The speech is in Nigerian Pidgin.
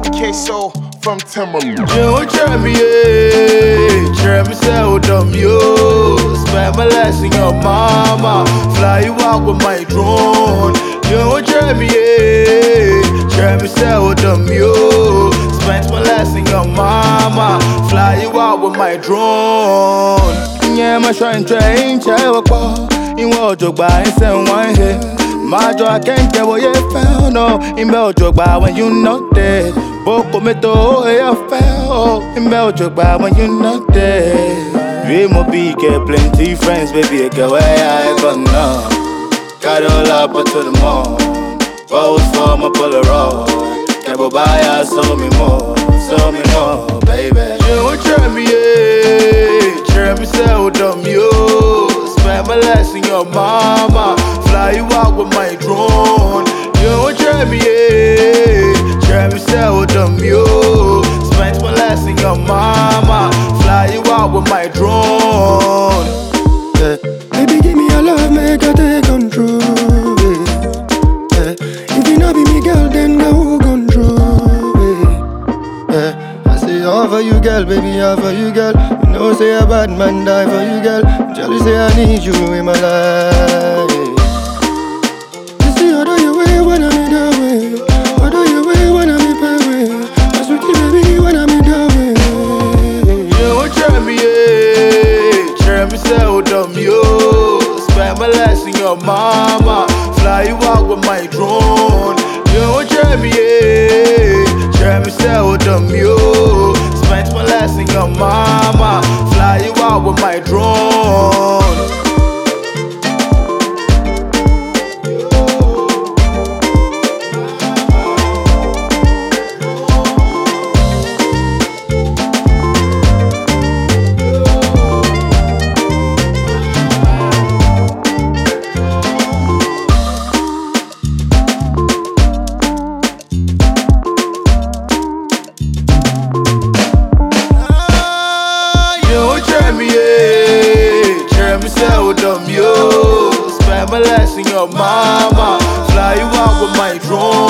Queso from Timberland. You try me, yeah. Try me, say, oh, dumb, yo. Spend my last in your mama. Fly you out with my drone. You try me, yeah. Try me, say, oh, dumb, yo. Spend my last in your mama. Fly you out with my drone. Yeah, my shrine train, child, in what you buy, and one here. My joy, I can't tell what you found. No, in Belgium, when you not dead. Boko me to I fell in Belgium, when you not dead. Dream of big, get plenty friends, baby. I go where I gone now. Got all up to the mall. Pose for my Polaroid. Can't go buy, I saw me more, baby. You try me, yeah. Try me, say, oh, dumb, yo. Spend my last in your mama. Fly you out with my drone. You try me, yeah. Try me, say, oh, dumb, yo. Spend my last in your mama. Fly you out with my drone. Yeah. Baby, give me your love, make her take control. Yeah. If you not be me girl, then no control. Yeah. I say all for you, girl, baby, all for you, girl. You know, say a bad man die for you, girl. Jealous, say I need you in my life. You see, how do you way when I'm in the way? How do you way when I'm in the way? I sweet baby, when I'm in the way. You try me, yeah. Try me, say, oh, dumb, yo. Spend my last in your mama. Fly you out with my drone. You try me, yeah. Try me, say, oh, dumb, yo. Spend my last in your mama. Fly you out with my drone. Dumb, yo. Spend my last in your mama. Fly you out with my drone.